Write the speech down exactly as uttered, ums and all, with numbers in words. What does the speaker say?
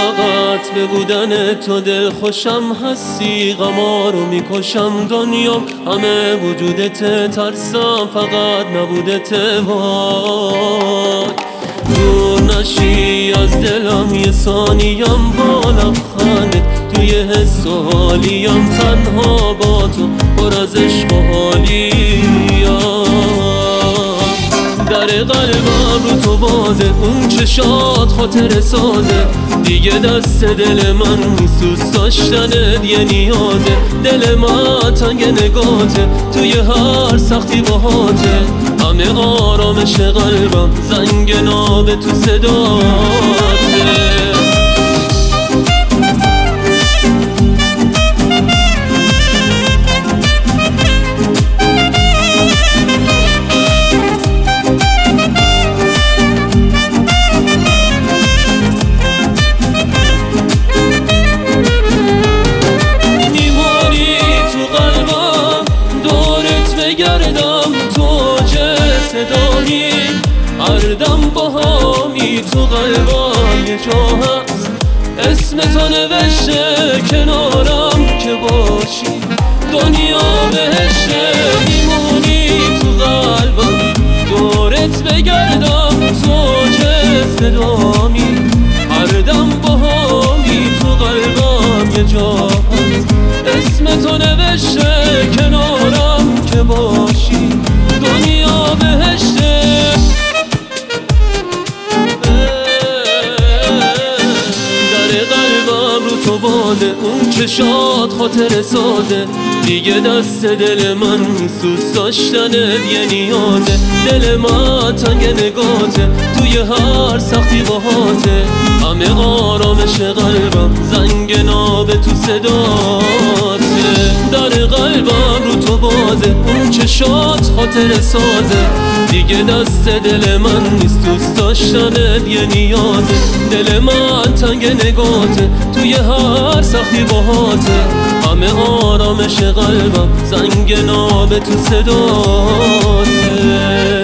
فقط به بودن تو دل خوشم هستی، غما رو میکشم دنیام همه وجودت ترسم، فقط نبودت وای. دور نشی از دلم یه ثانیم با لبخندت، توی حس و حالیم تنها با تو پر از عشق و حالیم. در قلبم رو تو بازه، اون چشات خاطر سازه، دیگه دست دل من نیست، دوست داشتنت یه نیازه. دل من تنگ نگاته، توی هر سختی باهاته، همه آرامش قلبم زنگ ناب تو صداته. گردم تو چه صدایی، هر دم با همی تو قلبم یه جا هست، اسم تو نوشته کنارم که باشی، دنیا بهشته. میمونی تو قلبم دورت بگردم تو چه صدایی، هر دم با همی تو قلبم یه جا هست، اسم تو نوشته کنارم که باشی، دنیا بهشته. در قلبم رو تو بازه، اون چشات خاطر سازه، دیگه دست دل من نیست، دوست داشتنت یه نیازه. دل من تنگ نگاته، توی هر سختی باهاته، همه آرامش قلبم زنگ ناب تو صداته. در قلبم رو تو بازه، اون چشات خاطر سازه، دیگه دست دل من نیست، دوست داشتنت یه نیازه. دل من تنگ نگاته، توی هر سختی باهاته، همه آرامش قلبم زنگ ناب تو صداته.